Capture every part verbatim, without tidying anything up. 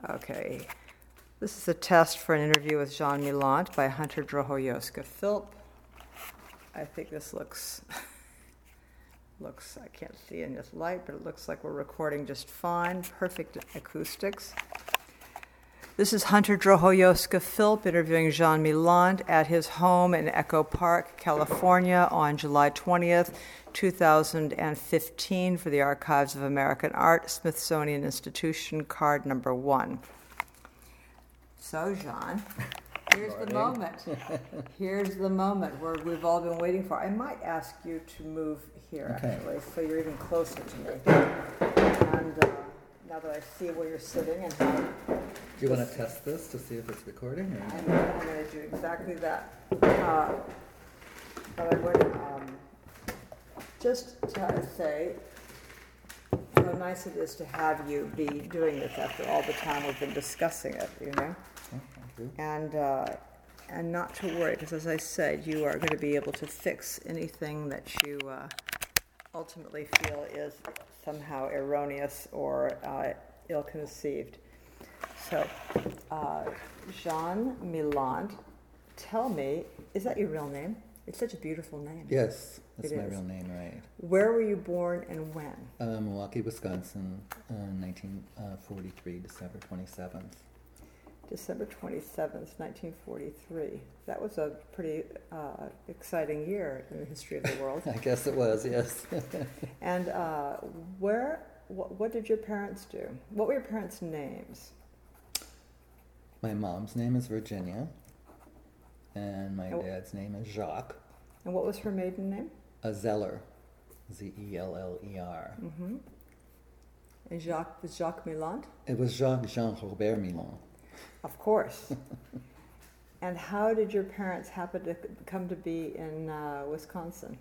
Okay. This is a test for an interview with Jean Millant by Hunter Drohoyoska Philp. I think this looks, looks, I can't see in this light, but it looks like we're recording just fine, perfect acoustics. This is Hunter Drohoyoska Philp interviewing Jean Millant at his home in Echo Park, California on July twentieth, two thousand fifteen for the Archives of American Art, Smithsonian Institution, card number one. So, Jean, here's the moment. Here's the moment where we've all been waiting for. I might ask you to move here, okay, actually, so you're even closer to me. And uh, now that I see where you're sitting and how... Do you want to test this to see if it's recording? Or? I'm, I'm going to do exactly that. Uh, but I would um, just to say how nice it is to have you be doing this after all the time we've been discussing it, you know? Oh, thank you. And, uh, and not to worry, because as I said, you are going to be able to fix anything that you uh, ultimately feel is somehow erroneous or uh, ill-conceived. So, uh, Jean Millant, tell me, is that your real name? It's such a beautiful name. Yes, that's it my is. real name, right. Where were you born and when? Uh, Milwaukee, Wisconsin, uh, nineteen forty-three, December twenty-seventh. December twenty-seventh, nineteen forty-three. That was a pretty uh, exciting year in the history of the world. I guess it was, yes. And uh, where, wh- what did your parents do? What were your parents' names? My mom's name is Virginia, and my Oh. dad's name is Jacques. And what was her maiden name? A Zeller, Z E L L E R. Mm-hmm. And Jacques was Jacques Millant? It was Jacques Jean Robert Millant. Of course. And how did your parents happen to come to be in uh, Wisconsin?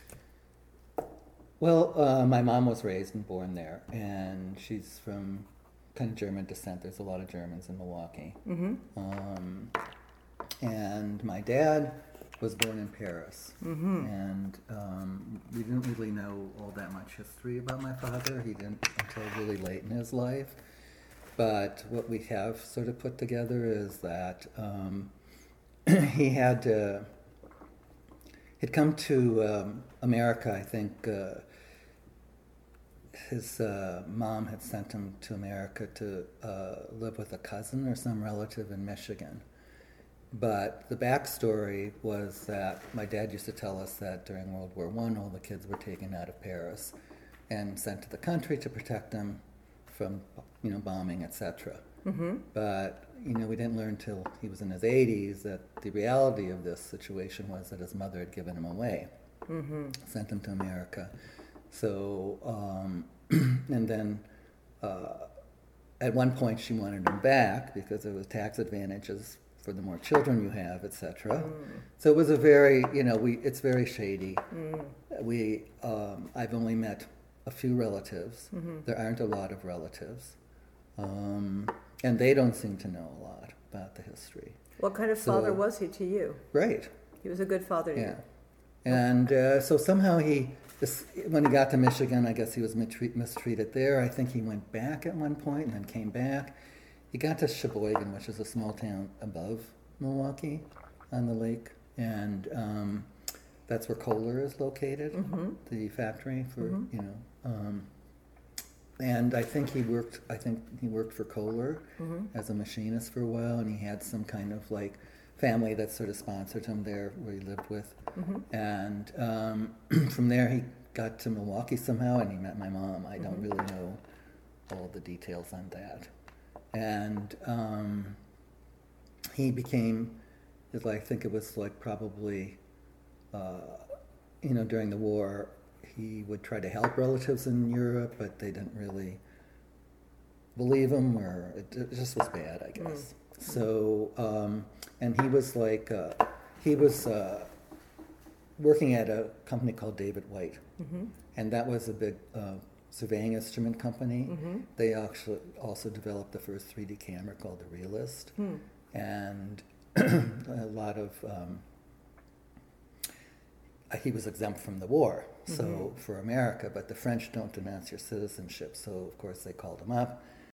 Well, uh, my mom was raised and born there, and she's from kind of German descent. There's a lot of Germans in Milwaukee. Mm-hmm. Um, and my dad was born in Paris. Mm-hmm. And um, we didn't really know all that much history about my father. He didn't until really late in his life. But what we have sort of put together is that um, he had uh, he'd come to um, America, I think. Uh, his uh, mom had sent him to America to uh, live with a cousin or some relative in Michigan. But the backstory was that my dad used to tell us that during World War One, all the kids were taken out of Paris and sent to the country to protect them from, you know, bombing, et cetera. Mm-hmm. But, you know, we didn't learn until he was in his eighties that the reality of this situation was that his mother had given him away, Mm-hmm. sent him to America. So, um, and then uh, at one point she wanted him back because there was tax advantages for the more children you have, et cetera. Mm. So it was a very, you know, we it's very shady. Mm. We, um, I've only met a few relatives. Mm-hmm. There aren't a lot of relatives. Um, and they don't seem to know a lot about the history. What kind of So- father was he to you? Great. He was a good father to Yeah. you. And uh, so somehow he, this, when he got to Michigan, I guess he was mistreat, mistreated there. I think he went back at one point and then came back. He got to Sheboygan, which is a small town above Milwaukee on the lake. And um, that's where Kohler is located, Mm-hmm. the factory for, Mhm. you know. Um, and I think he worked, I think he worked for Kohler Mm-hmm. as a machinist for a while, and he had some kind of like family that sort of sponsored him there where he lived with. Mm-hmm. And um, from there he got to Milwaukee somehow, and he met my mom. I don't Mhm. really know all the details on that. And um, he became, I think it was like probably, uh, you know, during the war, he would try to help relatives in Europe, but they didn't really believe him, or it, it just was bad, I guess. Mm. So, um, and he was like, uh, he was uh, working at a company called David White, Mm-hmm. and that was a big uh, surveying instrument company. Mm-hmm. They actually also developed the first three D camera called the Realist, Hmm. and a lot of um, he was exempt from the war, so Mhm. for America, but the French don't denounce your citizenship, so of course they called him up,